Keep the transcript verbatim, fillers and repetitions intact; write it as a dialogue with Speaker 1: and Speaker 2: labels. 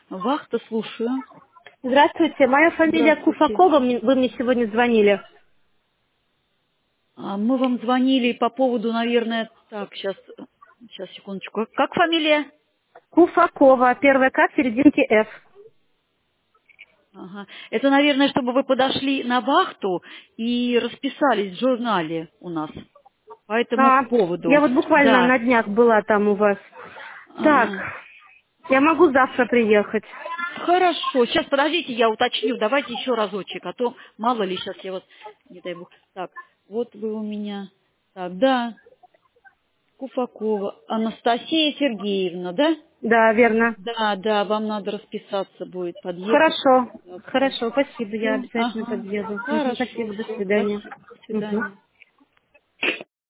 Speaker 1: Вахта, слушаю.
Speaker 2: Здравствуйте, моя фамилия
Speaker 1: Здравствуйте.
Speaker 2: Куфакова, мне- вы мне сегодня звонили.
Speaker 1: А, Мы вам звонили по поводу, наверное, так, сейчас, сейчас, секундочку. Как фамилия?
Speaker 2: Куфакова, первая К, серединки Ф.
Speaker 1: Ага. Это, наверное, чтобы вы подошли на вахту и расписались в журнале у нас по этому
Speaker 2: А, я
Speaker 1: поводу.
Speaker 2: вот буквально
Speaker 1: Да.
Speaker 2: на днях была там у вас. Так,
Speaker 1: А,
Speaker 2: я могу завтра приехать.
Speaker 1: Хорошо. Сейчас, подождите, я уточню. Давайте еще разочек, а то мало ли сейчас я вот, не дай бог. Так, вот вы у меня. Так, да, Куфакова Анастасия Сергеевна, да?
Speaker 2: Да, верно.
Speaker 1: Да, да, вам надо расписаться будет, подъехать
Speaker 2: Хорошо,
Speaker 1: завтра.
Speaker 2: хорошо, спасибо, я
Speaker 1: Все,
Speaker 2: обязательно
Speaker 1: ага,
Speaker 2: подъеду. Мгм,
Speaker 1: хорошо,
Speaker 2: спасибо, до
Speaker 1: все,
Speaker 2: свидания.
Speaker 1: спасибо, до
Speaker 2: Мгм.
Speaker 1: свидания.